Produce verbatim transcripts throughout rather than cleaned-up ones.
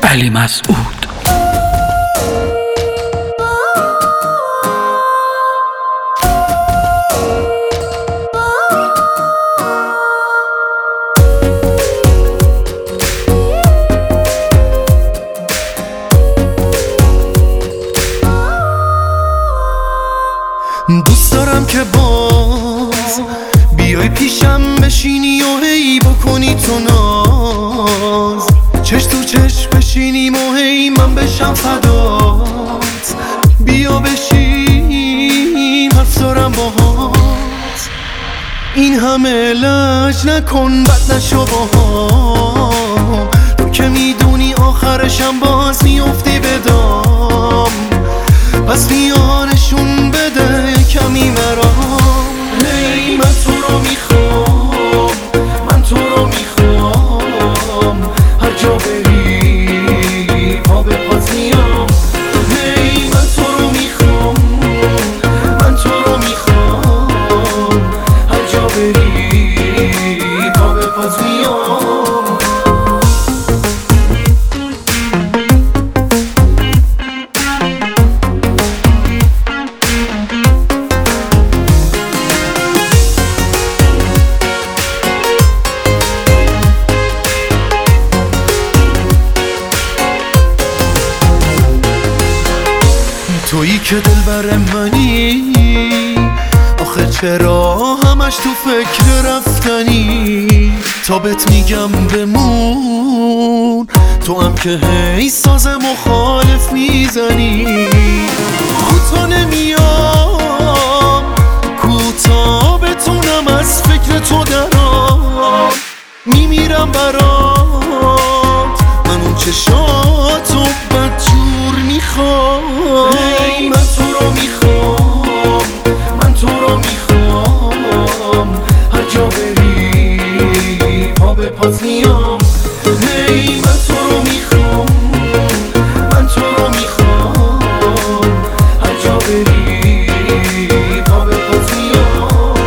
علی مسعود. دوست دارم که باز بیای پیشم بشینی و هی بکنی تو ناز، چش تو چش بشینیم و هی من بشم فدات. بیا بشین حرف دارم باهات، این همه لج نکن بد نشو باهام. تو که میدونی آخرشم باز میافتی به دام، پس بیا نشون بده کمی مرام. هی من تو رو میخوام، من تو رو میخوام، هر جا بری پا به پات میام. هی من تو رو میخوام، من تو رو میخوام، هر جا بری پا به پات میام. تویی که دلبر منی، آخه چرا همش تو فکر رفتنی؟ تا بهت میگم بمون، تو هم که هی ساز مخالف میزنی. کوتا نمیام، کوتا بتونم از فکر تو درام. میمیرم برات، من اون چشاتو بدجور میخوام. هی من تو رو میخوام، من تو رو میخوام، هر جا بری پا به پات میام. هی من تو رو میخوام، من تو رو میخوام، هر جا بری پا به پات میام.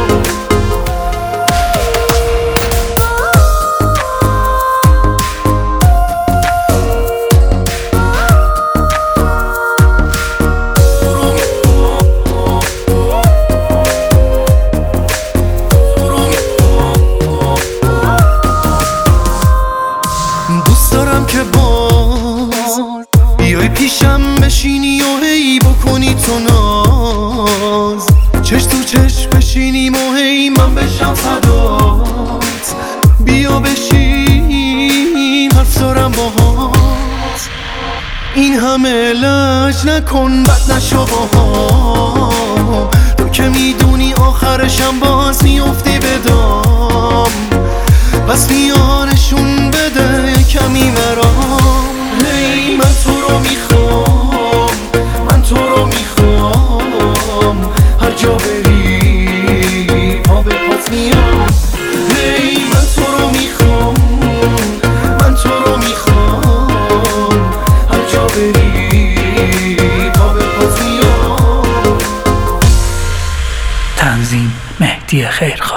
دوست دارم که باز بیای پیشم بشینی و هی بکنی تو ناز، چش تو چش بشینیم و هی من بشم فدات. بیا بشین حرف دارم باهات، این همه لج نکن بد نشو باهام. تو که میدونی آخرشم باز میافتی به دام، پس بیا نشون بده کمی مرام. هی من تو رو میخوام، من تو رو میخوام، هر جا بری پا به پات میام. هی من تو رو میخوام، من تو رو میخوام، هر جا بری پا به پات میام. تنظیم مهدی خیرخواه.